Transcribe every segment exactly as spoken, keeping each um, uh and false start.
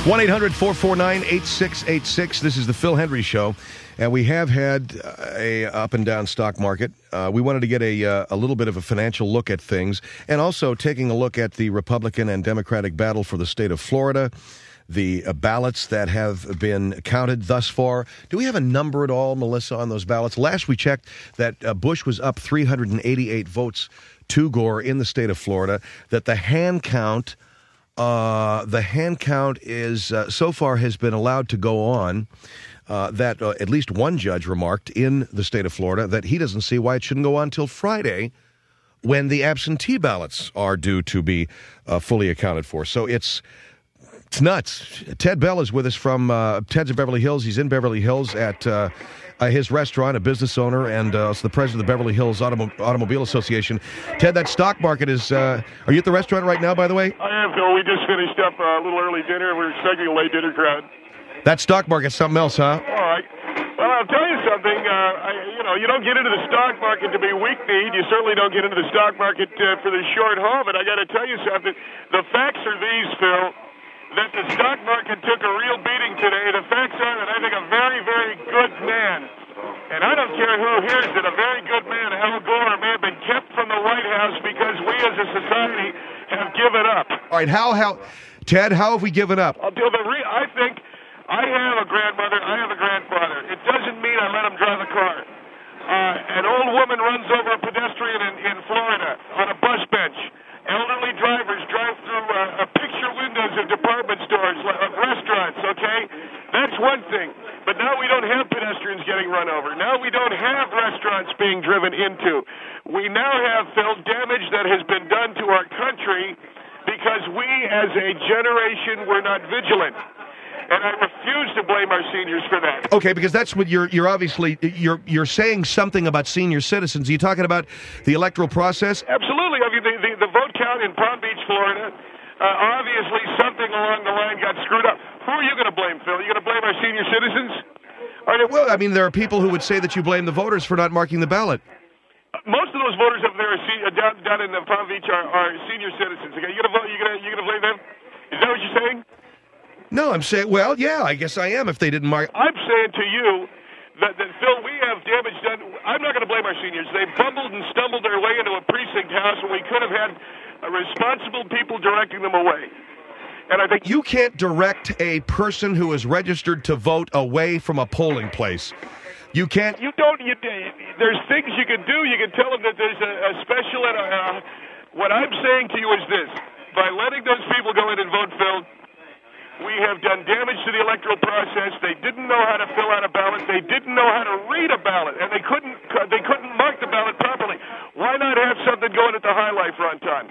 one eight hundred four four nine eight six eight six. This is the Phil Hendrie Show, and we have had a up and down stock market. Uh, we wanted to get a uh, a little bit of a financial look at things, and also taking a look at the Republican and Democratic battle for the state of Florida, the uh, ballots that have been counted thus far. Do we have a number at all, Melissa, on those ballots? Last we checked, that uh, Bush was up three hundred eighty-eight votes to Gore in the state of Florida, that the hand count... Uh, the hand count is uh, so far has been allowed to go on. Uh, that uh, at least one judge remarked in the state of Florida that he doesn't see why it shouldn't go on until Friday, when the absentee ballots are due to be uh, fully accounted for. So it's it's nuts. Ted Bell is with us from uh, Ted's in Beverly Hills. He's in Beverly Hills at uh, uh, his restaurant, a business owner, and uh, also the president of the Beverly Hills Automo- Automobile Association. Ted, that stock market is... Uh, are you at the restaurant right now, by the way? I am, Phil. We just finished up a little early dinner. We're expecting a late dinner crowd. That stock market's something else, huh? All right. Well, I'll tell you something. Uh, I, you know, you don't get into the stock market to be weak-kneed. You certainly don't get into the stock market uh, for the short haul. But I got to tell you something. The facts are these, Phil, that the stock market took a real beating today. The facts are that I think a very, very good man, and I don't care who hears it, a very good man, Al Gore, may have been kept from the White House because we as a society have given up. All right, how, how, Ted, how have we given up? I'll tell the re- I think I have a grandmother, I have a grandfather. It doesn't mean I let them drive a car. Uh, an old woman runs over a pedestrian in, in Florida on a bus bench. Elderly drivers drive through uh, picture windows of department stores, of restaurants, okay? That's one thing. But now we don't have pedestrians getting run over. Now we don't have restaurants being driven into. We now have, Phil, damage that has been done to our country because we, as a generation, were not vigilant. And I refuse to blame our seniors for that. Okay, because that's what you're you're obviously you're you're saying something about senior citizens. Are you talking about the electoral process? Absolutely. I mean, the, the, the vote count in Palm Beach, Florida, uh, obviously something along the line got screwed up. Who are you going to blame, Phil? Are you going to blame our senior citizens? Are they, well, I mean, there are people who would say that you blame the voters for not marking the ballot. Most of those voters up there are se- down, down in the Palm Beach are, are senior citizens. Okay, you going to vote? You going to you going to blame them? Is that what you're saying? No, I'm saying, well, yeah, I guess I am if they didn't mark. I'm saying to you that, that Phil, we have damage done. I'm not going to blame our seniors. They bumbled and stumbled their way into a precinct house when we could have had uh, responsible people directing them away. And I think you can't direct a person who is registered to vote away from a polling place. You can't. You don't. You, there's things you can do. You can tell them that there's a, a special. And a, uh, what I'm saying to you is this: by letting those people go in and vote, Phil, we have done damage to the electoral process. They didn't know how to fill out a ballot. They didn't know how to read a ballot, and they couldn't. They couldn't mark the ballot properly. Why not have something going at the High Life Fronton?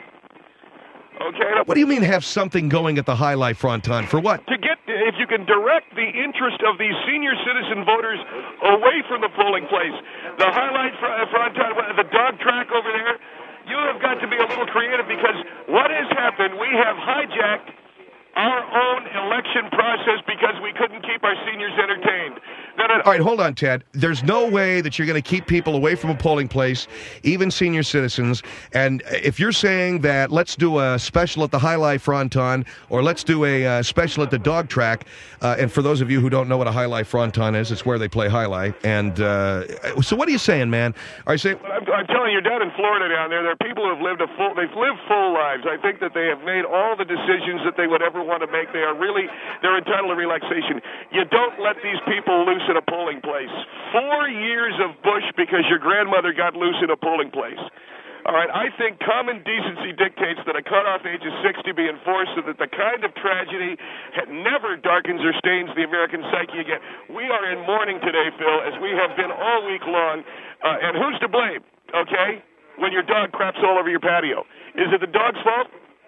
Okay. What do you mean have something going at the High Life Fronton? For what? To get, if you can direct the interest of these senior citizen voters away from the polling place. The High Life Fronton, the dog track over there, you have got to be a little creative because what has happened, we have hijacked our own election process because we couldn't keep our seniors entertained. All right, hold on, Ted. There's no way that you're going to keep people away from a polling place, even senior citizens. And if you're saying that let's do a special at the High Life Fronton or let's do a uh, special at the dog track, uh, and for those of you who don't know what a High Life Fronton is, it's where they play High Life. And uh, so what are you saying, man? Are you saying... I'm, I'm telling you, down in Florida down there, there are people who have lived a full... They've lived full lives. I think that they have made all the decisions that they would ever want to make. They are really... They're entitled to relaxation. You don't let these people loose in a polling place. Four years of Bush because your grandmother got loose in a polling place. All right, I think common decency dictates that a cutoff age of sixty be enforced so that the kind of tragedy never darkens or stains the American psyche again. We are in mourning today, Phil, as we have been all week long. Uh, and who's to blame, okay, when your dog craps all over your patio? Is it the dog's fault?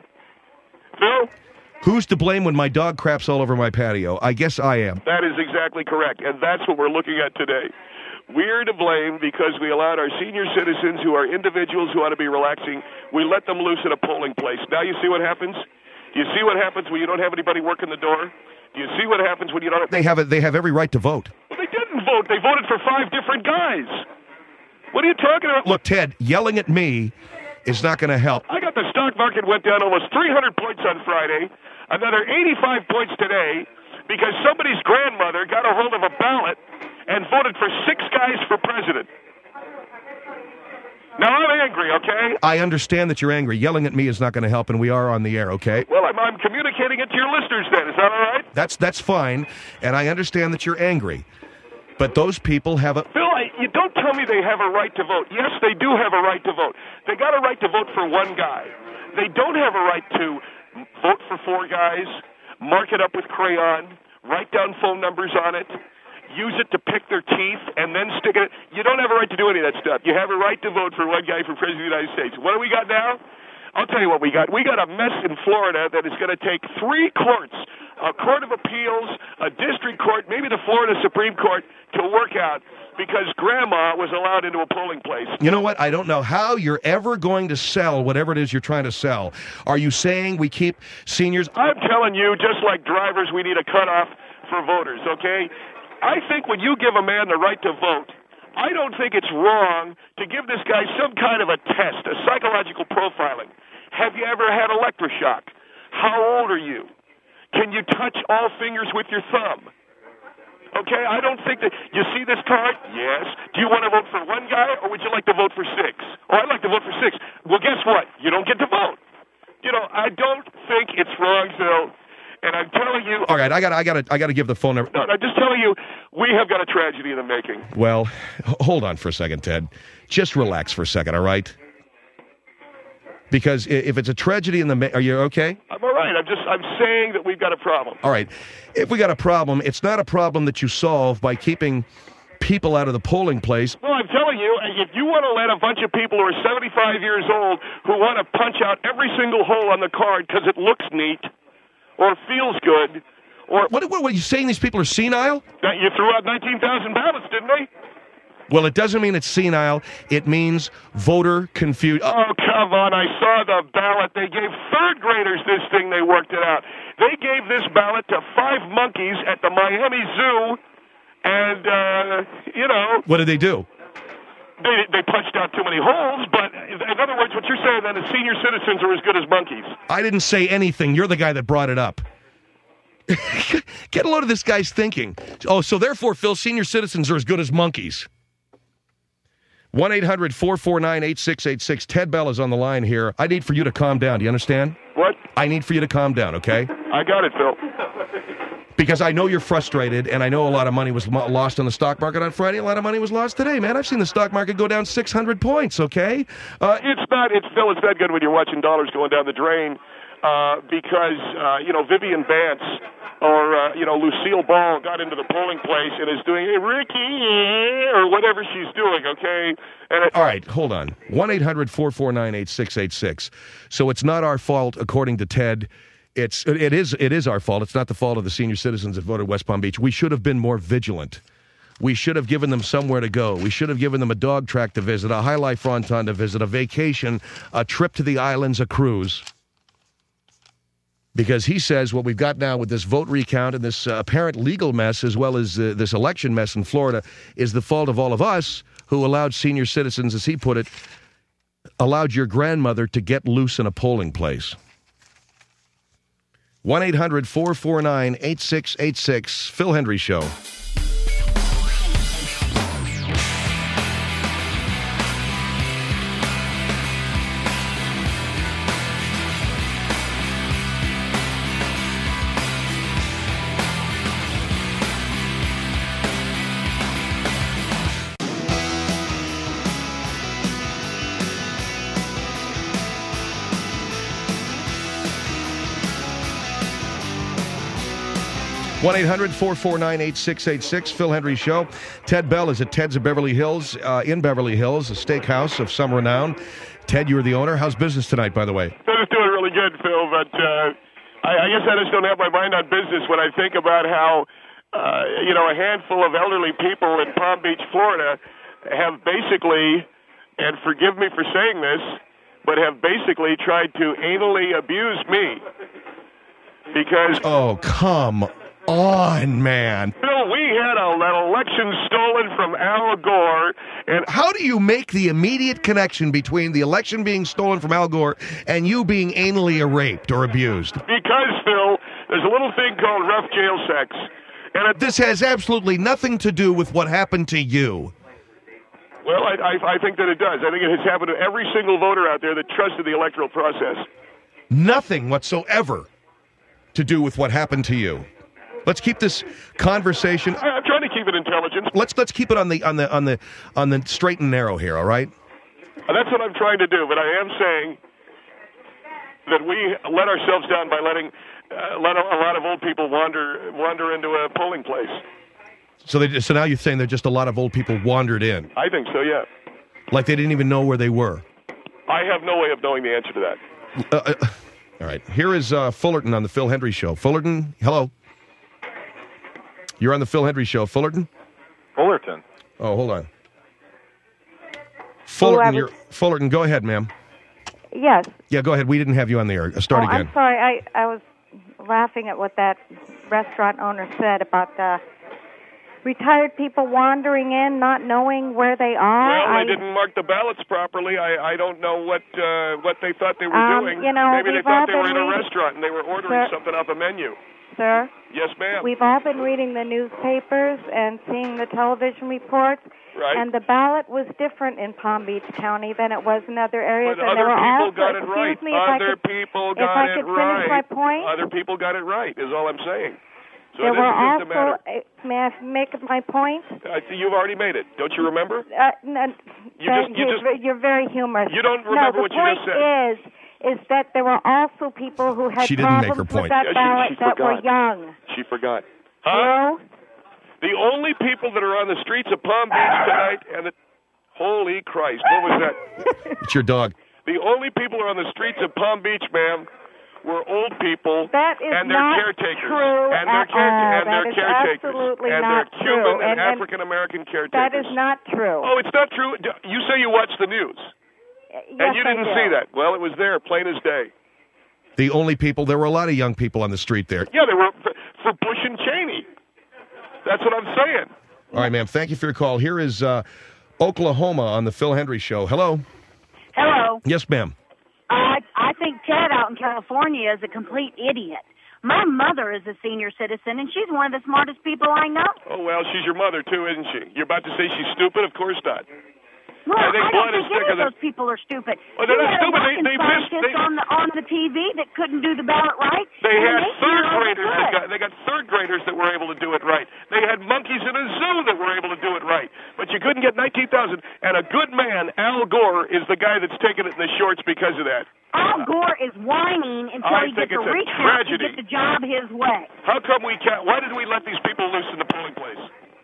Phil? Who's to blame when my dog craps all over my patio? I guess I am. That is exactly correct, and that's what we're looking at today. We're to blame because we allowed our senior citizens, who are individuals who ought to be relaxing, we let them loose in a polling place. Now you see what happens? Do you see what happens when you don't have anybody working the door? Do you see what happens when you don't have... They have, a, they have every right to vote. Well, they didn't vote. They voted for five different guys. What are you talking about? Look, Ted, yelling at me is not going to help. I got the stock market went down almost three hundred points on Friday. another eighty-five points today because somebody's grandmother got a hold of a ballot and voted for six guys for president. Now, I'm angry, okay? I understand that you're angry. Yelling at me is not going to help, and we are on the air, okay? Well, I'm, I'm communicating it to your listeners then. Is that all right? That's that's fine, and I understand that you're angry. But those people have a... Phil, I, you don't tell me they have a right to vote. Yes, they do have a right to vote. They got a right to vote for one guy. They don't have a right to vote for four guys, mark it up with crayon, write down phone numbers on it, use it to pick their teeth, and then stick it. You don't have a right to do any of that stuff. You have a right to vote for one guy for President of the United States. What do we got now? I'll tell you what we got. We got a mess in Florida that is going to take three courts, a court of appeals, a district court, maybe the Florida Supreme Court, to work out because Grandma was allowed into a polling place. You know what? I don't know how you're ever going to sell whatever it is you're trying to sell. Are you saying we keep seniors... I'm telling you, just like drivers, we need a cutoff for voters, okay? I think when you give a man the right to vote, I don't think it's wrong to give this guy some kind of a test, a psychological profiling. Have you ever had electroshock? How old are you? Can you touch all fingers with your thumb? Okay, I don't think that... You see this card? Yes. Do you want to vote for one guy, or would you like to vote for six? Oh, I'd like to vote for six. Well, guess what? You don't get to vote. You know, I don't think it's wrong, Phil. And I'm telling you... All right, I got I got I got to give the phone number... No, I'm just telling you, we have got a tragedy in the making. Well, hold on for a second, Ted. Just relax for a second, all right? Because if it's a tragedy in the... Ma- are you okay? I'm all right. I'm just... I'm saying that we've got a problem. All right. If we got a problem, it's not a problem that you solve by keeping people out of the polling place. Well, I'm telling you, if you want to let a bunch of people who are seventy-five years old who want to punch out every single hole on the card because it looks neat or feels good, or... What, what, what are you saying these people are senile? You threw out nineteen thousand ballots, didn't they? Well, it doesn't mean it's senile. It means voter confusion. Oh, come on. I saw the ballot. They gave third graders this thing. They worked it out. They gave this ballot to five monkeys at the Miami Zoo, and, uh, you know... What did they do? They, they punched out too many holes, but in other words, what you're saying then is senior citizens are as good as monkeys. I didn't say anything. You're the guy that brought it up. Get a load of this guy's thinking. Oh, so therefore, Phil, senior citizens are as good as monkeys. one eight hundred four four nine eight six eight six. Ted Bell is on the line here. I need for you to calm down. Do you understand? What? I need for you to calm down, okay? I got it, Phil. Because I know you're frustrated, and I know a lot of money was mo- lost on the stock market on Friday. A lot of money was lost today, man. I've seen the stock market go down six hundred points, okay? Uh, it's not, it's, Phil, it's not good when you're watching dollars going down the drain uh, because, uh, you know, Vivian Vance or, uh, you know, Lucille Ball got into the polling place and is doing, hey, Ricky, or whatever she's doing, okay? And it, all right, hold on. one eight hundred four four nine eight six eight six. So it's not our fault, according to Ted. It's it is it is our fault. It's not the fault of the senior citizens that voted West Palm Beach. We should have been more vigilant. We should have given them somewhere to go. We should have given them a dog track to visit, a High Life Fronton to visit, a vacation, a trip to the islands, a cruise. Because he says what we've got now with this vote recount and this uh, apparent legal mess, as well as uh, this election mess in Florida, is the fault of all of us who allowed senior citizens, as he put it, allowed your grandmother to get loose in a polling place. one eight hundred four four nine eight six eight six. Phil Hendrie Show. one eight hundred four four nine eight six eight six, Phil Hendrie Show. Ted Bell is at Ted's of Beverly Hills, uh, in Beverly Hills, a steakhouse of some renown. Ted, you're the owner. How's business tonight, by the way? It's doing really good, Phil, but uh, I, I guess I just don't have my mind on business when I think about how, uh, you know, a handful of elderly people in Palm Beach, Florida, have basically, and forgive me for saying this, but have basically tried to anally abuse me. Because... Oh, come on, man. Bill, we had a, an election stolen from Al Gore. And how do you make the immediate connection between the election being stolen from Al Gore and you being anally raped or abused? Because, Phil, There's a little thing called rough jail sex. And it, This has absolutely nothing to do with what happened to you. well, I, I, I think that it does. I think it has happened to every single voter out there that trusted the electoral process. Nothing whatsoever to do with what happened to you. Let's keep this conversation. I, I'm trying to keep it intelligent. Let's let's keep it on the on the on the on the straight and narrow here. All right. Uh, That's what I'm trying to do, but I am saying that we let ourselves down by letting uh, let a, a lot of old people wander wander into a polling place. So they so now you're saying there just a lot of old people wandered in, I think so, yeah. like they didn't even know where they were. I have no way of knowing the answer to that. Uh, uh, all right. Here is uh, Fullerton on the Phil Hendry Show. Fullerton, hello. You're on the Phil Hendry Show. Fullerton? Fullerton. Oh, hold on. Fullerton, Whoever- you're, Fullerton, go ahead, ma'am. Yes. Yeah, go ahead. We didn't have you on the air. Uh, Start oh, again. I'm sorry. I, I was laughing at what that restaurant owner said about the retired people wandering in, not knowing where they are. Well, I, they didn't mark the ballots properly. I, I don't know what uh, what they thought they were Um, doing. you know, Maybe they we've thought all they were been in a reading- restaurant and they were ordering Sir- something off a menu. Sir, Yes, ma'am. we've all been reading the newspapers and seeing the television reports, Right. and the ballot was different in Palm Beach County than it was in other areas. But and there other were people also, got it excuse right. me, if I Other could, people if got I it could right. finish my point. Other people got it right, is all I'm saying. So There it were isn't just a also, matter. uh, may I make my point? I, you've already made it. Don't you remember? Uh, no, You that- just- you you're, just- you're very humorous. You don't remember no, what the you point just said. is, is that there were also people who had She didn't make problems her point. with that Yeah, she- ballot she that were forgot. young. She forgot. Hello? The only people that are on the streets of Palm Beach tonight, and the, holy Christ, what was that? It's your dog. The only people who are on the streets of Palm Beach, ma'am, were old people That is and their not caretakers, true and their at all. and That their is caretakers, absolutely and not their Cuban true. and, And- and African American caretakers. That is not true. Oh, it's not true. You say you watch the news, yes, and you I didn't do. see that. Well, it was there, plain as day. The only people, there were a lot of young people on the street there. Yeah, they were for, for Bush and Cheney. That's what I'm saying. All right, ma'am. Thank you for your call. Here is uh, Oklahoma on the Phil Hendry Show. Hello. Hello. Yes, ma'am. I I think Ted out in California is a complete idiot. My mother is a senior citizen, and she's one of the smartest people I know. Oh, well, she's your mother, too, isn't she? You're about to say she's stupid? Of course not. Well, I think I blood don't is think any thicker of than- those people are stupid. Well, they're You not had a stupid. They- fucking they missed- scientist they- on the on the T V that couldn't do the ballot right. They and had they third did all they graders that could. got, they got third graders that were able to do it right. They had monkeys in a zoo that were able to do it right. But you couldn't get nineteen thousand. And a good man, Al Gore, is the guy that's taking it in the shorts because of that. Al Gore is whining until I he think gets a it's a recount to tragedy. get the job his way. How come we can't? Why did we let these people loose in the polling place?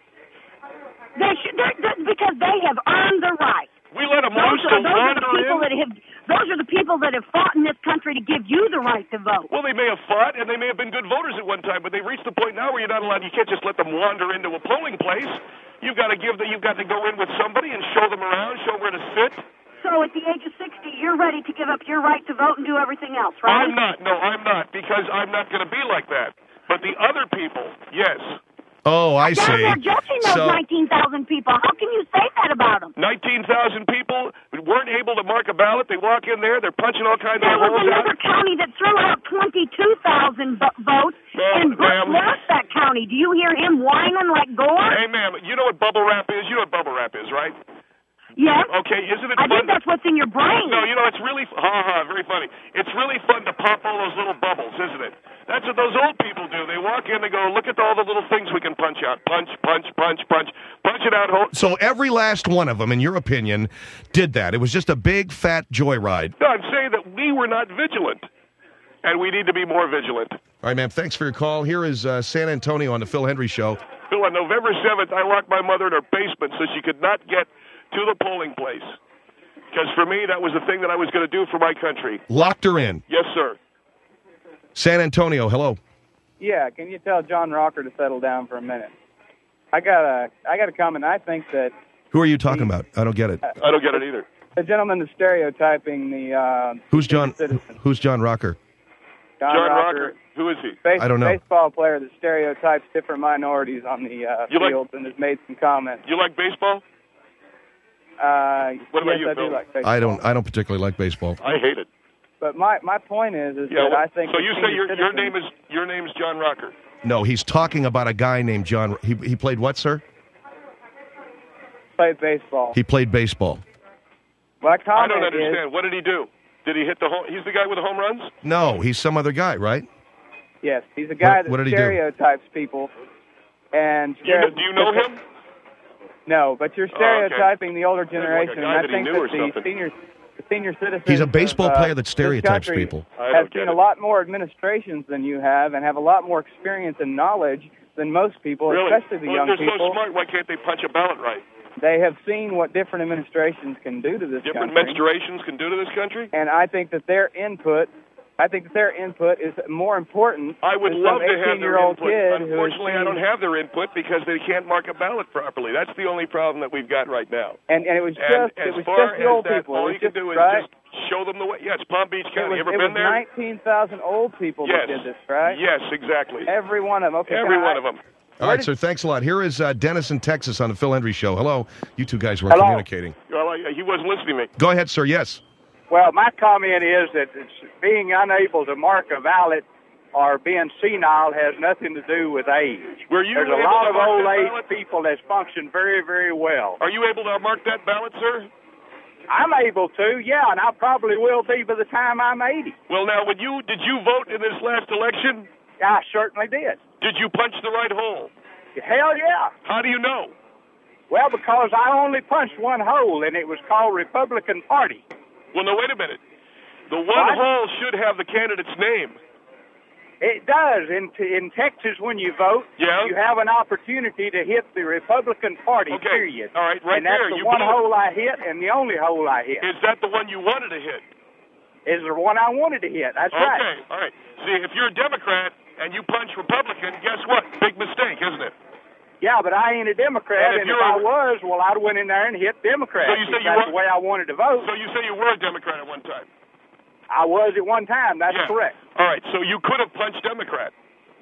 They should, they're, they're, because they have earned the right. We let them Those loose are, to those are wander the people in. that have. Those are the people that have fought in this country to give you the right to vote. Well, they may have fought, and they may have been good voters at one time, but they've reached the point now where you're not allowed. You can't just let them wander into a polling place. You've got to give the. You've got to go in with somebody and show them around, show where to sit. So at the age of sixty, you're ready to give up your right to vote and do everything else, right? I'm not. No, I'm not, because I'm not going to be like that. But the other people, yes. Oh, I Down see. there judging those So, nineteen thousand people. How can you say that about them? nineteen thousand people weren't able to mark a ballot. They walk in there, they're punching all kinds There of was holes another out. county that threw out twenty-two thousand vo- votes, Ma'am, and Bush ma'am. lost that county. Do you hear him whining like Gore? Hey, ma'am, you know what bubble wrap is? You know what bubble wrap is, right? Yes. Okay, isn't it I fun? think that's what's in your brain. No, you know, it's really, ha ha, very funny. It's really fun to pop all those little bubbles, isn't it? That's what those old people do. They walk in, they go, look at all the little things we can punch out. Punch, punch, punch, punch. Punch it out. Hold. so every last one of them, in your opinion, did that. It was just a big, fat joyride. No, I'm saying that we were not vigilant, and we need to be more vigilant. All right, ma'am. Thanks for your call. Here is uh, San Antonio on the Phil Hendry Show. Phil, on November seventh, I locked my mother in her basement so she could not get to the polling place. Because for me, that was the thing that I was going to do for my country. Locked her in. Yes, sir. San Antonio, hello. Yeah, can you tell John Rocker to settle down for a minute? I got a, I got a comment. I think that Who are you talking about? I don't get it. I don't get it either. the gentleman is stereotyping the uh, Who's John? citizen. Who's John Rocker? John, John Rocker, Rocker. Who is he? base- I don't know. baseball player that stereotypes different minorities on the uh, You like- field and has made some comments. You like baseball? Uh, What about yes, you, I Phil? do like baseball. I don't. I don't particularly like baseball. I hate it. But my, my point is, is Yeah, that well, I think so the you say senior your your citizens- name is your name's John Rocker. No, he's talking about a guy named John. He, he played what, sir? play baseball. He played baseball. My I comment don't is, understand. What did he do? Did he hit the home? He's the guy with the home runs? No, he's some other guy, right? yes, he's a guy What- what that did he do? stereotypes people. And Do you, know, stereo- do you know him? No, but you're Oh, okay. stereotyping the older Sounds like a generation, guy and I that he think knew that or the something. senior, the senior citizens. He's a baseball of, uh, player that this stereotypes country people. I Have don't seen get a it. lot more administrations than you have, and have a lot more experience and knowledge than most people, Really? especially the well, young if they're people. so smart, why can't they punch a ballot right? They have seen what different administrations can do to this Different country, menstruations can do to this country? and I think that their input, I think that their input is more important. I would than love some to have their eighteen-year-old input. kid who has Unfortunately, I don't seen- have their input because they can't mark a ballot properly. That's the only problem that we've got right now. And, and it was And just as it was far just the as old that, people. all It you was can do is right? just show them the way. Yeah, it's Palm Beach It County. was, you ever it been was there? nineteen thousand old people Yes. that did this, right? Yes, exactly. Every one of them. Okay, Every can one I- of them. All right, sir, thanks a lot. Here is uh, Dennis in Texas on the Phil Hendry Show. Hello. You two guys were Hello. communicating. Well, I- he wasn't listening to me. Go ahead, sir. Yes. Well, my comment is that it's being unable to mark a ballot or being senile has nothing to do with age. Were you There's a able lot to of mark old that age ballot? people that function very, very well. Are you able to mark that ballot, sir? I'm able to, yeah, and I probably will be by the time I'm eighty. Well, now, when you did you vote in this last election? I certainly did. Did you punch the right hole? Hell yeah. How do you know? Well, because I only punched one hole, and it was called Republican Party. Well, no, wait a minute. The one What? hole should have the candidate's name. It does. In in Texas, when you vote, Yeah. you have an opportunity to hit the Republican Party, Okay. period. All right, right and that's there, the you one blew it. hole I hit and the only hole I hit. Is that the one you wanted to hit? Is the one I wanted to hit. That's Okay, right. all right. See, if you're a Democrat and you punch Republican, guess what? Big mistake, isn't it? Yeah, but I ain't a Democrat, And if and if you're I a- was, well, I'd went in there and hit Democrat. So you say if you that's were- the way I wanted to vote. So you say you were a Democrat at one time? I was at one time. That's Yeah. correct. All right, so you could have punched Democrat.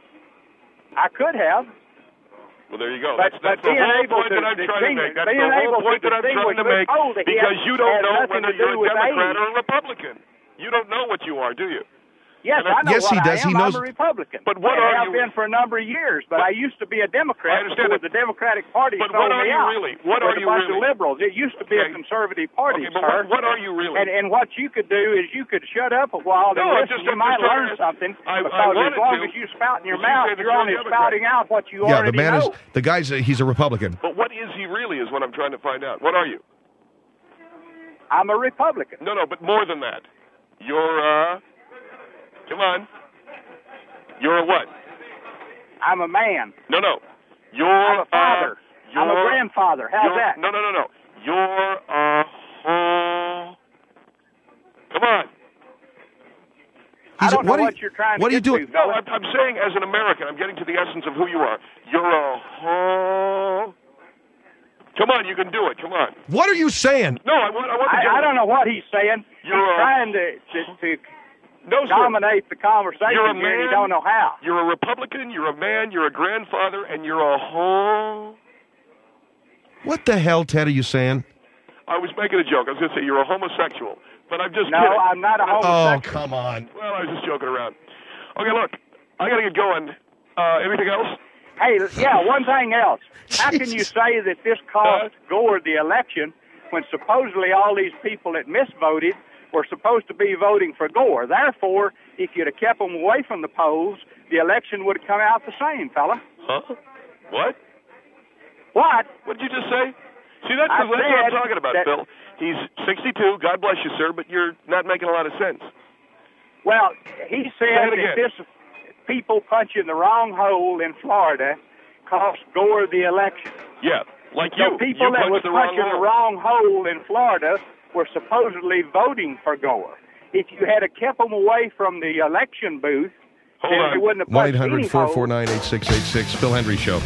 I could have. Well, there you go. But- that's that's but the being whole able point to that I'm trying to distinguish- make. That's being the whole able to point that I'm trying to distinguish make which hole to hit because you don't has know nothing whether to you're do a with Democrat age. or a Republican. You don't know what you are, do you? Yes, And I know Yes, what he does. I am. He knows- I'm a Republican. But what and are have you- been for a number of years. But, But- I used to be a I Democrat understand before that. the Democratic Party But sold what are me you out. really? What with are a you bunch really? of liberals. It used to be Okay. a conservative party, Okay, but sir. what, what are you really? And, and what you could do is you could shut up a while No, and I'm listen. just- you I'm might just trying learn to- something I- I because as wanted long to, as you spout in your but you mouth, say that you're you're a only Democrat. spouting out what you Yeah, already the man know. is, the guy's, a, he's a Republican. But what is he really is what I'm trying to find out. What are you? I'm a Republican. No, no, but more than that. You're, uh, come on. You're a what? I'm a man. No, no. You're I'm a father. Uh, you're, I'm a grandfather. How's you're- that? No, no, no, no. You're a whole. Come on. I He's a- don't know what are what you- you're trying to what are you get doing? to, No, fella. I'm, I'm saying as an American, I'm getting to the essence of who you are. You're a whole. Come on, you can do it. Come on. What are you saying? No, I want. I want. the I, I gentleman- don't know what he's saying. You're he's a- trying to, to, to No, sir. dominate the conversation You're a here, and man. you don't know how. You're a Republican. You're a man. You're a grandfather, and you're a whole. What the hell, Ted, are you saying? I was making a joke. I was going to say you're a homosexual, but I'm just No, kidding. I'm not a Oh, homosexual. come on. Well, I was just joking around. Okay, look, I got to get going. Uh, anything else? Hey, yeah, one thing else. How can you Jesus. say that this cost Gore the election when supposedly all these people that misvoted were supposed to be voting for Gore? Therefore, if you'd have kept them away from the polls, the election would have come out the same, fella. Huh? What? What? What did you just say? See, that's, I that's what I'm said talking about, that- Phil. He's sixty-two. God bless you, sir, but you're not making a lot of sense. Well, he Say said it that again. this people punching the wrong hole in Florida cost Gore the election. Yeah, like So you. people you that punched was the wrong punching hole. the wrong hole in Florida were supposedly voting for Gore. If you had kept them away from the election booth, Hold then on. they wouldn't have one punched eight any hundred four four hole. nine eight six eight six. Phil Hendry Show.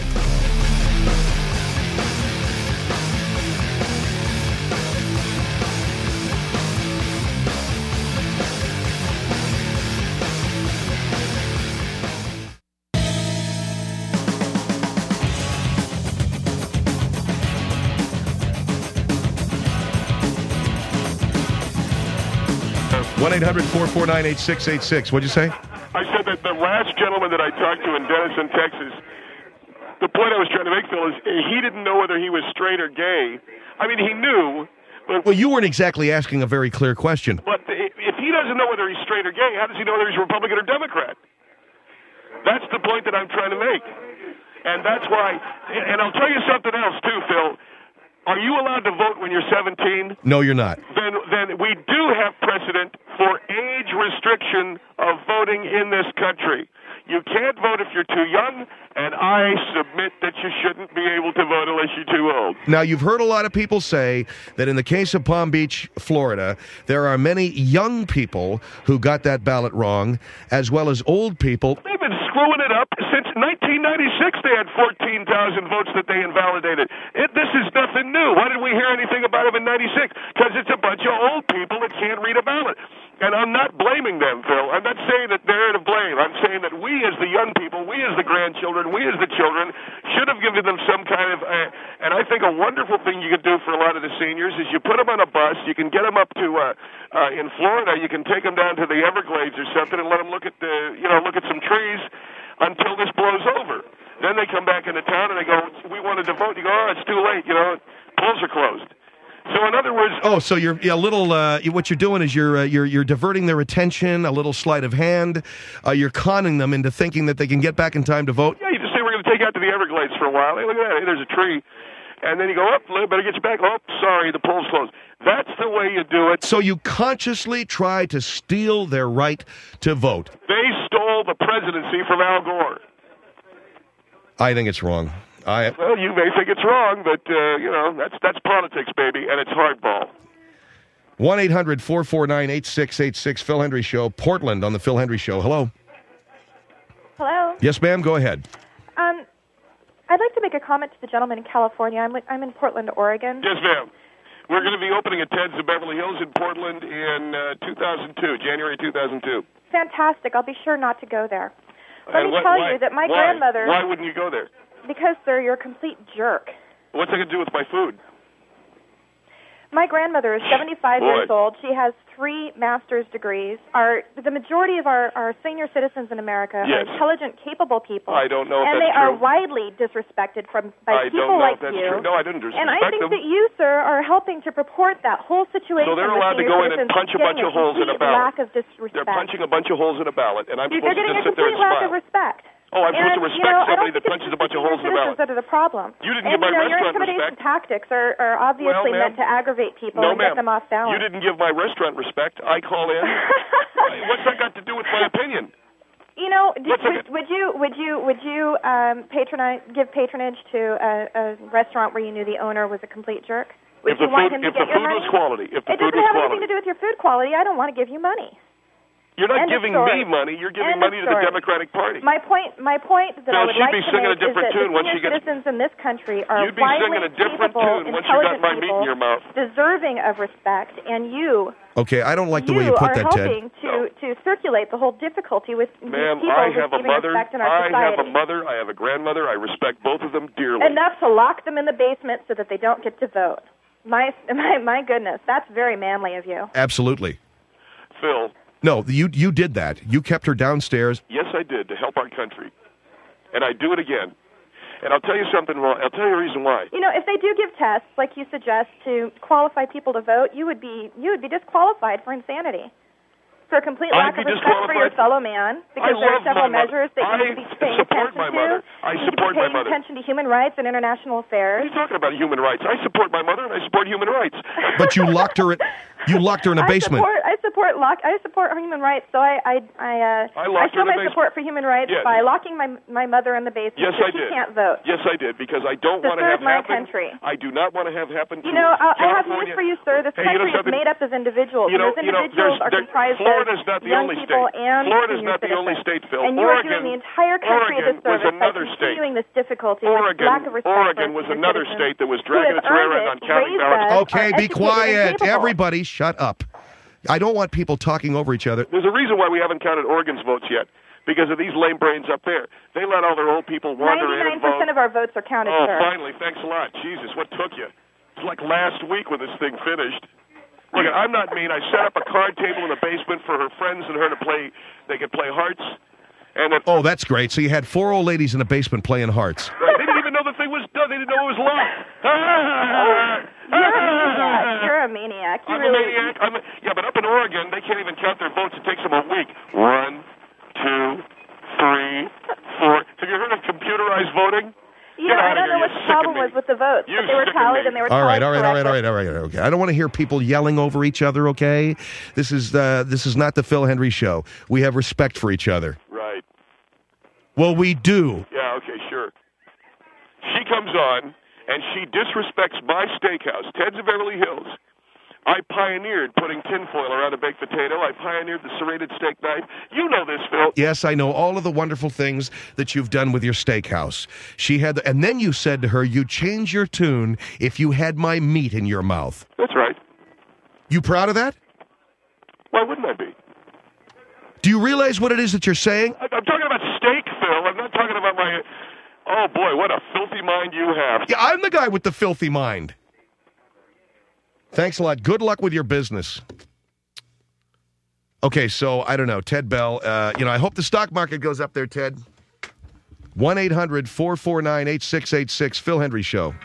one eight hundred four four nine eight six eight six. What'd you say? I said that the last gentleman that I talked to in Denison, Texas, the point I was trying to make, Phil, is he didn't know whether he was straight or gay. I mean, he knew, but... Well, you weren't exactly asking a very clear question. But if he doesn't know whether he's straight or gay, how does he know whether he's Republican or Democrat? That's the point that I'm trying to make. And that's why, and I'll tell you something else, too, Phil. Are you allowed to vote when you're seventeen? No, you're not. Then, then we do have precedent for age restriction of voting in this country. You can't vote if you're too young, and I submit that you shouldn't be able to vote unless you're too old. Now, you've heard a lot of people say that in the case of Palm Beach, Florida, there are many young people who got that ballot wrong, as well as old people. They've been screwing it up since nineteen ninety-six. They had fourteen thousand votes that they invalidated. It, this is nothing new. Why did we hear anything about them in ninety-six? Because it's a bunch of old people that can't read a ballot. And I'm not blaming them, Phil. I'm not saying that they're to blame. I'm saying that we as the young people, we as the grandchildren, we as the children, should have given them some kind of, uh, and I think a wonderful thing you could do for a lot of the seniors is you put them on a bus, you can get them up to, uh, uh, in Florida, you can take them down to the Everglades or something and let them look at the, you know, look at some trees until this blows over. Then they come back into town and they go, we wanted to vote. You go, oh, it's too late, you know, polls are closed. So in other words, oh, so you're a little. Uh, what you're doing is you're uh, you're you're diverting their attention, a little sleight of hand. Uh, you're conning them into thinking that they can get back in time to vote. Yeah, you just say we're going to take you out to the Everglades for a while. Hey, look at that. Hey, there's a tree, and then you go up. Oh, better get you back. Oh, sorry, the polls closed. That's the way you do it. So you consciously try to steal their right to vote. They stole the presidency from Al Gore. I think it's wrong. I, well, you may think it's wrong, but, uh, you know, that's that's politics, baby, and it's hardball. one eight hundred four four nine eight six eight six, Phil Hendrie Show, Portland on the Phil Hendrie Show. Hello. Hello. Yes, ma'am, go ahead. Um, I'd like to make a comment to the gentleman in California. I'm, I'm in Portland, Oregon. Yes, ma'am. We're going to be opening a Ted's of Beverly Hills in Portland in uh, two thousand two, January two thousand two. Fantastic. I'll be sure not to go there. Let and me what, tell why, you that my why? grandmother... Why wouldn't you go there? Because, sir, you're a complete jerk. What's that going to do with my food? My grandmother is seventy-five Boy. years old. She has three master's degrees. Our the majority of our, our senior citizens in America Yes. are intelligent, capable people. I don't know if and that's they are true. widely disrespected from I by people don't know like if that's you. true. No, I didn't disrespect And I think them. that you, sir, are helping to purport that whole situation. So they're with allowed to senior go in and citizens punch a getting bunch of holes in a complete ballot. Lack of disrespect. They're punching a bunch of holes in a ballot, and I'm They're supposed getting to just a sit there complete and lack smile. of respect. Oh, I'm supposed and, to respect you know, somebody that I don't think punches it's a bunch of the holes in the ballot. That are the problem. You didn't and, give my you know, your restaurant intimidation respect. tactics are, are obviously Well, meant to aggravate people no, and ma'am. get them off balance. You didn't give my restaurant respect. I call in. What's that got to do with my opinion? You know, What's would, that- would you would you would you um, patronize give patronage to a, a restaurant where you knew the owner was a complete jerk? Would If the you want food, him to if get the your food money? was quality, if the it food doesn't was have quality, anything to do with your food quality. I don't want to give you money. you're not End of giving story. me money. You're giving End money of to the story. Democratic Party. My point, my point that Now, I would she'd like be to singing make a different is that tune the once senior she gets- citizens in this country are You'd be widely singing a different capable, tune once you got intelligent my meat in people, your mouth. deserving of respect, and you, Okay, I don't like the you way you put are that, Ted. helping to, No. to circulate the whole difficulty with these Ma'am, people I have a receiving mother. respect in our I society. have a mother. I have a grandmother. I respect both of them dearly. Enough to lock them in the basement so that they don't get to vote. My, my, my goodness, that's very manly of you. Absolutely. Phil, No, you you did that. You kept her downstairs. yes, I did to help our country, and I do it again. And I'll tell you something. Well, I'll tell you a reason why. You know, if they do give tests, like you suggest, to qualify people to vote, you would be you would be disqualified for insanity, for a complete I'd lack be of respect for your disqualified? fellow man, because I there are love several my mother. measures that you I need to be paying support attention my to. mother. I you need support to be my paying mother. attention to human rights and international What affairs. are you talking about human rights? I support my mother, and I support human rights. But you locked her in, you locked her in a I basement. support, I support lock. I support human rights. So I, I, I, uh, I locked her show in the my basement. support for human rights Yes. by locking my my mother in the basement. Yes, so I she did. can't vote. Yes, I did, because I don't To want to serve have my happen. country. I do not want to have happen to You know, I, I have California. news for you, sir. This Hey, you know country is something? made up of individuals. You know, and those you know, individuals there's- are there- comprised Florida's of not the young only people state. and Florida's senior not the only citizens. state, Phil. And you Oregon- are doing the entire country Oregon a disservice was another by state. continuing this difficulty Oregon, with lack of respect Oregon for was senior another citizens state that was who dragging have its rear earned end on it, counting raised ballots. us, Okay, are be educated and quiet. capable. Everybody shut up. I don't want people talking over each other. There's a reason why we haven't counted Oregon's votes yet, because of these lame brains up there. They let all their old people wander in and ninety-nine vote. percent of our votes are counted, Oh, sir. finally. Thanks a lot. Jesus, what took you? It's like last week when this thing finished. Look, I'm not mean. I set up a card table in the basement for her friends and her to play. They could play hearts. And then, oh, that's great. So you had four old ladies in the basement playing hearts. Right. They didn't even know the thing was done. They didn't know it was locked. You're a maniac. You're a maniac. You I'm really... a maniac. I'm a, yeah, but up in Oregon, they can't even count their votes. It takes them a week. One, two, three, four. Have you heard of computerized voting? Yeah, I don't know what the problem was with the votes, but they were tallied and they were all right, all right, all right, all correctly. right, all right, okay. I don't want to hear people yelling over each other, okay? This is uh, this is not the Phil Hendry Show. We have respect for each other. Right. Well, we do. Yeah, okay, sure. She comes on, and she disrespects my steakhouse, Ted's of Beverly Hills. I pioneered putting tinfoil around a baked potato. I pioneered the serrated steak knife. You know this, Phil. Yes, I know all of the wonderful things that you've done with your steakhouse. She had, the, and then you said to her, "You'd change your tune if you had my meat in your mouth." That's right. You proud of that? Why wouldn't I be? Do you realize what it is that you're saying? I, I'm talking about steak, Phil. I'm not talking about my... Oh, boy, what a filthy mind you have. Yeah, I'm the guy with the filthy mind. Thanks a lot. Good luck with your business. Okay, so I don't know. Ted Bell, uh, you know, I hope the stock market goes up there, Ted. one eight hundred four four nine eight six eight six, Phil Hendry Show.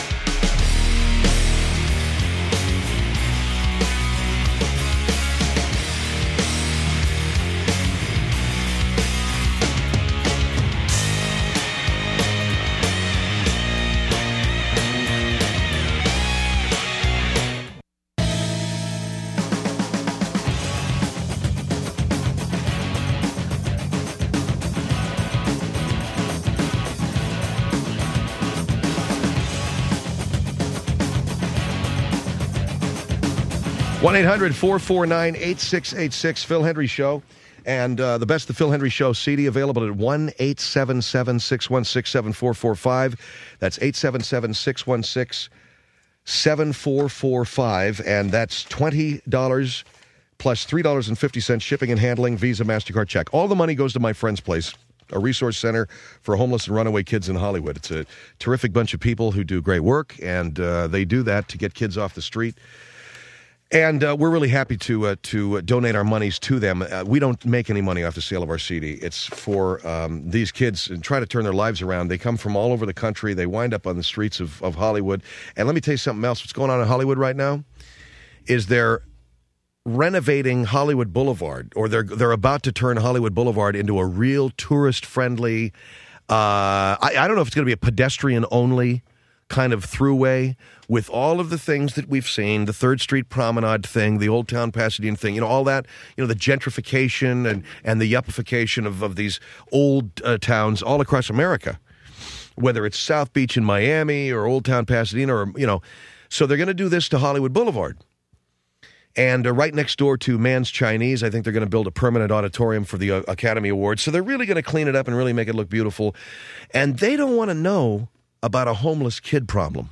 one eight hundred four four nine eight six eight six, Phil Hendry Show. And uh, the Best of Phil Hendry Show C D available at one eight seven seven, six one six, seven four four five. That's eight seven seven, six one six, seven four four five. And that's twenty dollars plus three dollars and fifty cents shipping and handling, Visa, MasterCard, check. All the money goes to my friend's place, a resource center for homeless and runaway kids in Hollywood. It's a terrific bunch of people who do great work, and uh, they do that to get kids off the street. And uh, we're really happy to uh, to donate our monies to them. Uh, we don't make any money off the sale of our C D. It's for um, these kids and try to turn their lives around. They come from all over the country. They wind up on the streets of, of Hollywood. And let me tell you something else. What's going on in Hollywood right now is they're renovating Hollywood Boulevard, or they're they're about to turn Hollywood Boulevard into a real tourist-friendly, uh, I, I don't know if it's going to be a pedestrian-only kind of throughway with all of the things that we've seen, the third Street Promenade thing, the Old Town Pasadena thing, you know, all that, you know, the gentrification and, and the yuppification of, of these old uh, towns all across America, whether it's South Beach in Miami or Old Town Pasadena or, you know, so they're going to do this to Hollywood Boulevard. And uh, right next door to Mann's Chinese, I think they're going to build a permanent auditorium for the uh, Academy Awards. So they're really going to clean it up and really make it look beautiful. And they don't want to know about a homeless kid problem.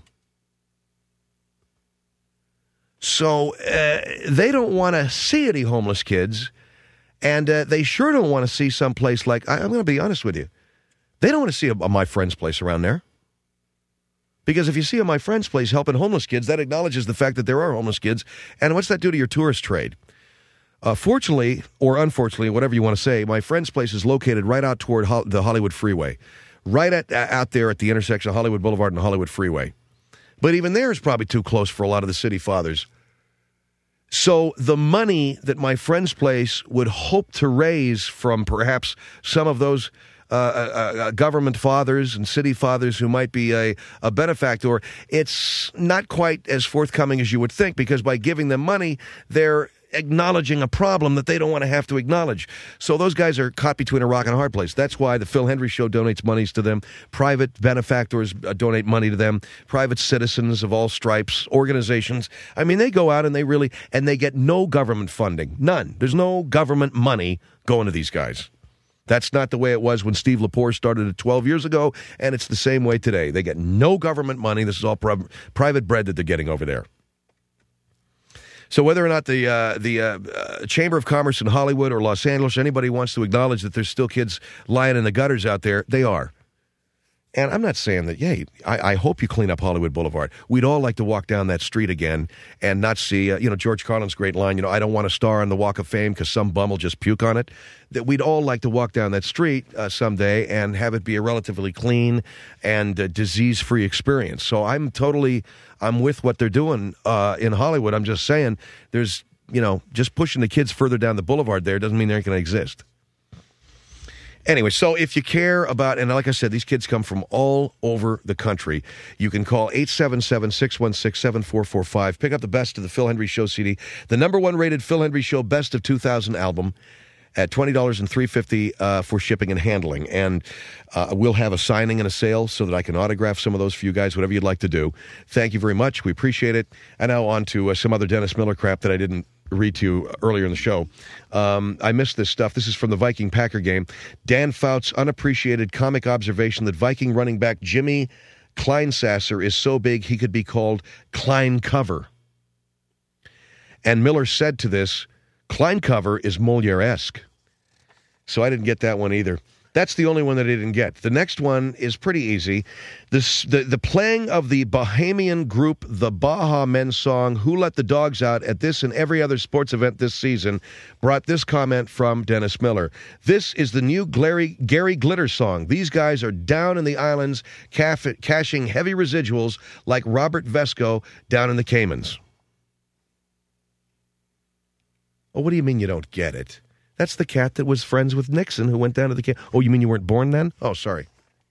So uh, they don't want to see any homeless kids, and uh, they sure don't want to see some place like, I, I'm going to be honest with you, they don't want to see a, a My Friend's Place around there. Because if you see a My Friend's Place helping homeless kids, that acknowledges the fact that there are homeless kids, and what's that do to your tourist trade? Uh, fortunately, or unfortunately, whatever you want to say, My Friend's Place is located right out toward Ho- the Hollywood Freeway. Right at, out there at the intersection of Hollywood Boulevard and Hollywood Freeway. But even there is probably too close for a lot of the city fathers. So the money that My Friend's Place would hope to raise from perhaps some of those uh, uh, uh, government fathers and city fathers who might be a, a benefactor, it's not quite as forthcoming as you would think, because by giving them money, they're acknowledging a problem that they don't want to have to acknowledge. So those guys are caught between a rock and a hard place. That's why the Phil Hendry Show donates monies to them. Private benefactors uh, donate money to them. Private citizens of all stripes, organizations. I mean, they go out and they really, and they get no government funding. None. There's no government money going to these guys. That's not the way it was when Steve Lepore started it twelve years ago, and it's the same way today. They get no government money. This is all pri- private bread that they're getting over there. So whether or not the uh, the uh, uh, Chamber of Commerce in Hollywood or Los Angeles, anybody wants to acknowledge that there's still kids lying in the gutters out there, they are. And I'm not saying that, yay, I, I hope you clean up Hollywood Boulevard. We'd all like to walk down that street again and not see, uh, you know, George Carlin's great line, you know, I don't want to star on the Walk of Fame because some bum will just puke on it. That we'd all like to walk down that street uh, someday and have it be a relatively clean and uh, disease-free experience. So I'm totally, I'm with what they're doing uh, in Hollywood. I'm just saying there's, you know, just pushing the kids further down the boulevard there doesn't mean they're going to exist. Anyway, so if you care about, and like I said, these kids come from all over the country. You can call eight seven seven, six one six, seven four four five. Pick up the best of the Phil Hendry Show C D. The number one rated Phil Hendry Show Best of two thousand album at twenty dollars and three dollars and fifty cents uh, for shipping and handling. And uh, we'll have a signing and a sale so that I can autograph some of those for you guys, whatever you'd like to do. Thank you very much. We appreciate it. And now on to uh, some other Dennis Miller crap that I didn't read to you earlier in the show. Um, I missed this stuff. This is from the Viking-Packer game. Dan Fouts' unappreciated comic observation that Viking running back Jimmy Kleinsasser is so big he could be called Klein Cover. And Miller said to this, Klein Cover is Moliere-esque. So I didn't get that one either. That's the only one that I didn't get. The next one is pretty easy. This, the, the playing of the Bahamian group, the Baha Men song, Who Let the Dogs Out, at this and every other sports event this season, brought this comment from Dennis Miller. This is the new Gary, Gary Glitter song. These guys are down in the islands caf- cashing heavy residuals like Robert Vesco down in the Caymans. Oh, what do you mean you don't get it? That's the cat that was friends with Nixon who went down to the cat. Oh, you mean you weren't born then? Oh, sorry.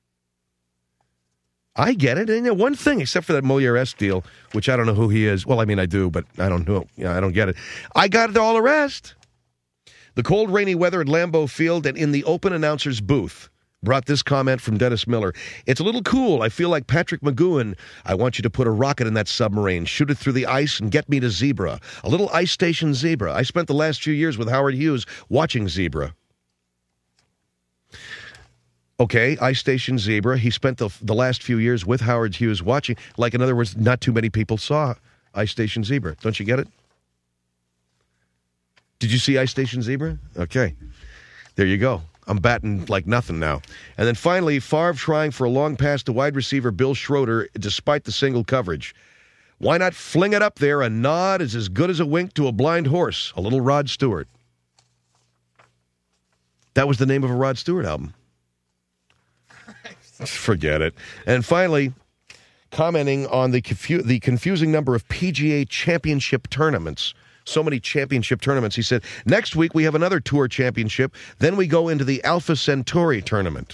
I get it. And you know, one thing, except for that Moliere-esque deal, which I don't know who he is. Well, I mean, I do, but I don't know. Yeah, I don't get it. I got all the rest. The cold, rainy weather at Lambeau Field and in the open announcer's booth brought this comment from Dennis Miller. It's a little cool. I feel like Patrick McGowan. I want you to put a rocket in that submarine, shoot it through the ice, and get me to Zebra. A little ice station Zebra. I spent the last few years with Howard Hughes watching Zebra. Okay, ice station Zebra. He spent the, the last few years with Howard Hughes watching. Like, in other words, not too many people saw ice station Zebra. Don't you get it? Did you see ice station Zebra? Okay. There you go. I'm batting like nothing now. And then finally, Favre trying for a long pass to wide receiver Bill Schroeder despite the single coverage. Why not fling it up there? A nod is as good as a wink to a blind horse. A little Rod Stewart. That was the name of a Rod Stewart album. Forget it. And finally, commenting on the confu- the confusing number of P G A championship tournaments. So many championship tournaments. He said, next week we have another tour championship. Then we go into the Alpha Centauri tournament.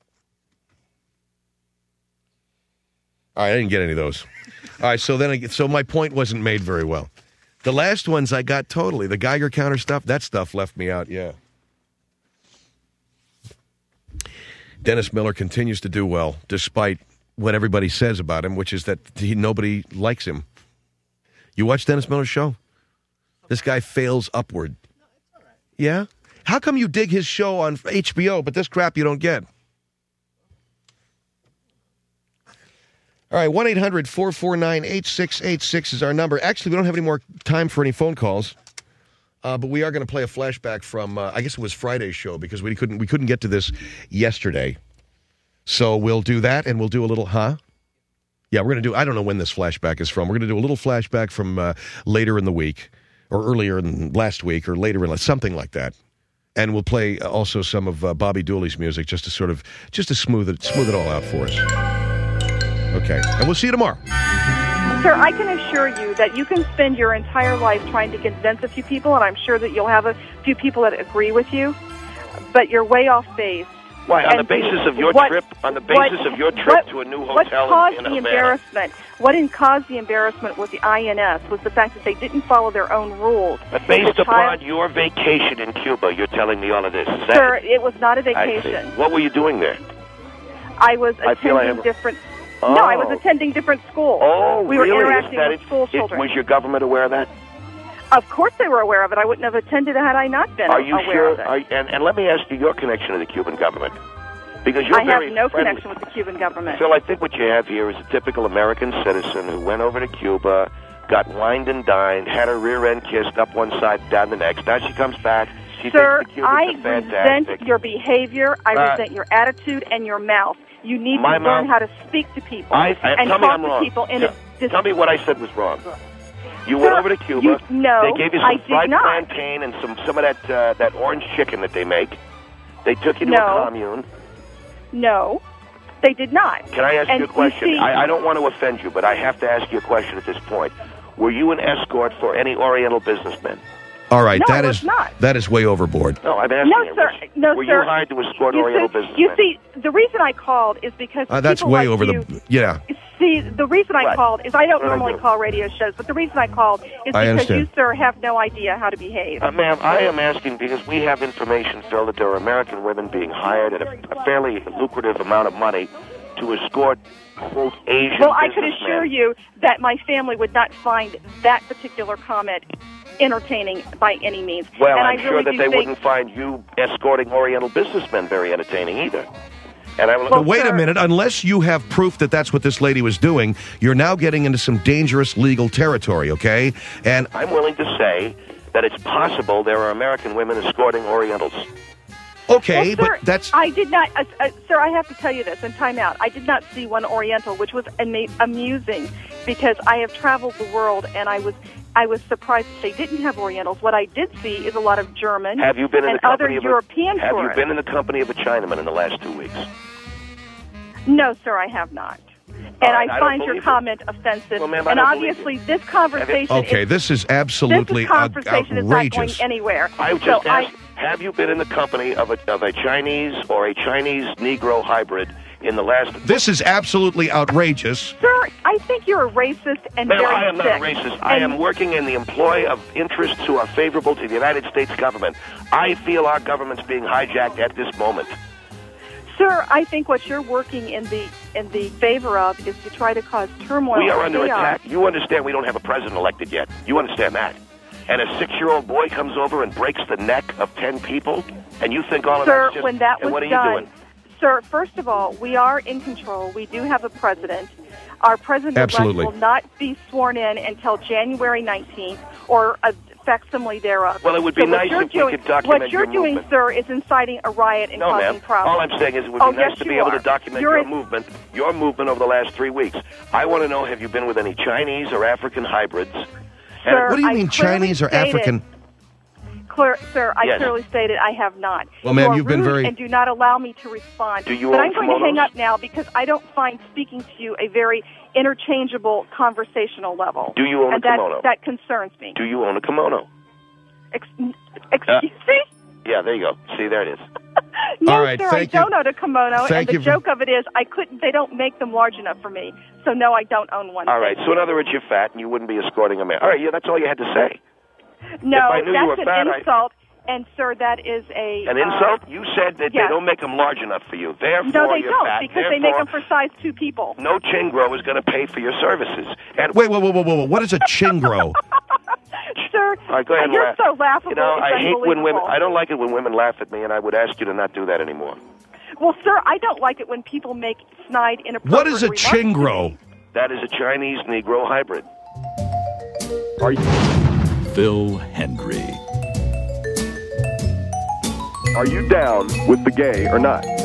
All right, I didn't get any of those. All right, so then, I, so my point wasn't made very well. The last ones I got totally. The Geiger counter stuff, that stuff left me out, yeah. Dennis Miller continues to do well, despite what everybody says about him, which is that he, nobody likes him. You watch Dennis Miller's show? This guy fails upward. No, it's all right. Yeah? How come you dig his show on H B O, but this crap you don't get? All right, one eight hundred, four four nine, eight six eight six is our number. Actually, we don't have any more time for any phone calls, uh, but we are going to play a flashback from, uh, I guess it was Friday's show, because we couldn't we couldn't get to this yesterday. So we'll do that, and we'll do a little, huh? Yeah, we're going to do, I don't know when this flashback is from. We're going to do a little flashback from uh, later in the week. Or earlier in last week, or later in something like that, and we'll play also some of uh, Bobby Dooley's music just to sort of just to smooth it smooth it all out for us. Okay, and we'll see you tomorrow. Sir, I can assure you that you can spend your entire life trying to convince a few people, and I'm sure that you'll have a few people that agree with you, but you're way off base. Why, on the basis of your what, trip, on the basis what, of your trip what, to a new hotel what caused in, in the Havana? embarrassment? What in caused the embarrassment with the I N S was the fact that they didn't follow their own rules. But based the upon child, your vacation in Cuba, you're telling me all of this. Is that sir, it? it was not a I vacation. see. What were you doing there? I was I feel I attending have... different. Oh. No, I was attending different schools. Oh, we really? were interacting that with it, school it, children. Was your government aware of that? Of course they were aware of it. I wouldn't have attended had I not been Are you aware sure? of it. Are, and, and let me ask you your connection to the Cuban government. Because you're I very have no friendly. connection with the Cuban government. Phil, I think what you have here is a typical American citizen who went over to Cuba, got wined and dined, had her rear end kissed up one side, down the next. Now she comes back. She Sir, thinks the Cubans I are fantastic. resent your behavior. I Uh, resent your attitude and your mouth. You need to My learn mouth- how to speak to people I, I, and tell me talk I'm to wrong. people in tell, a tell me what I said was wrong. You Sir, went over to Cuba. you- no, they gave you some I did fried not. plantain and some some of that uh, that orange chicken that they make. They took you to No. a commune. No, they did not. Can I ask And you a question? see- I, I don't want to offend you, but I have to ask you a question at this point. Were you an escort for any Oriental businessmen? All right, No, that I is was not. that is way overboard. No, I'm asking No, you. sir. Was- No, were sir. you hired to escort You Oriental see, businessmen? you see, the reason I called is because Uh, that's people way like over you, the yeah. See, the reason I What? called is I don't What did I normally do? call radio shows, but the reason I called is I because understand. you, sir, have no idea how to behave. Uh, ma'am, I am asking because we have information, Phil, that there are American women being hired at a, a fairly lucrative amount of money to escort, quote, Asian Well, I could businessmen. assure you that my family would not find that particular comment entertaining by any means. Well, and I'm I sure really that do they think, wouldn't find you escorting Oriental businessmen very entertaining either. And I will. Well, Wait sir- a minute. Unless you have proof that that's what this lady was doing, you're now getting into some dangerous legal territory. Okay, and I'm willing to say that it's possible there are American women escorting Orientals. okay, well, sir, but that's I did not, uh, uh, sir. I have to tell you this, and time out. I did not see one Oriental, which was ama- amusing because I have traveled the world, and I was. I was surprised that they didn't have Orientals. What I did see is a lot of German Have you been in and the other company of European a, Have tourists. you been in the company of a Chinaman in the last two weeks? No, sir, I have not. And right, I I don't find your believe it. comment offensive. Well, ma'am, I and don't believe obviously, this conversation okay. is, This is absolutely this conversation is not going outrageous. anywhere. I so just I, asked, have you been in the company of a, of a Chinese or a Chinese Negro hybrid in the last... This is absolutely outrageous. Sir, I think you're a racist and Ma'am, very I am not sick. a racist. I And- am working in the employ of interests who are favorable to the United States government. I feel our government's being hijacked at this moment. Sir, I think what you're working in the in the favor of is to try to cause turmoil. We are and under chaos. attack. You understand we don't have a president elected yet. You understand that. And a six-year-old boy comes over and breaks the neck of ten people, and you think all of Sir, that's just... when that and was what are done, you doing? Sir, first of all, we are in control. We do have a president. Our president Absolutely. will not be sworn in until January nineteenth or a facsimile thereof. Well, it would be So what nice you're if we doing, could document What you're your doing, movement. sir, is inciting a riot and No, causing ma'am. problems. All I'm saying is it would Oh, be nice yes, to be you able are. to document You're your in- movement, your movement over the last three weeks. I want to know, have you been with any Chinese or African hybrids? Sir, What do you I mean clearly Chinese or stated- African? Clear, sir, I Yes. clearly stated I have not. Well, ma'am, you are you've been rude very- and do not allow me to respond. Do you but own I'm going to kimonos? hang up now because I don't find speaking to you a very interchangeable conversational level. Do you own and a that, kimono? That concerns me. Do you own a kimono? Ex- excuse me? Yeah, there you go. See, there it is. No, All right, sir, thank I you. don't own a kimono. Thank and the you for- joke of it is, I couldn't. They don't make them large enough for me. So no, I don't own one. All right, so in other words, you're fat and you wouldn't be escorting a man. All right, yeah, that's all you had to say. No, if I knew you that's were an fat, I- insult. And sir, that is a An uh, insult? You said that they yes. don't make them large enough for you. Therefore, No, they you're don't fat. because they make Therefore, them for size two people. no chingro is going to pay for your services. And Wait, whoa, whoa, whoa, whoa, whoa! What is a chingro? Sir, all right, go ahead and you're laugh. so laughable. You know, it's I hate when women. unbelievable. I don't like it when women laugh at me, and I would ask you to not do that anymore. Well, sir, I don't like it when people make snide, inappropriate What is a remarks to chingro? me. That is a Chinese Negro hybrid. Are you? Phil Hendry. Are you down with the gay or not?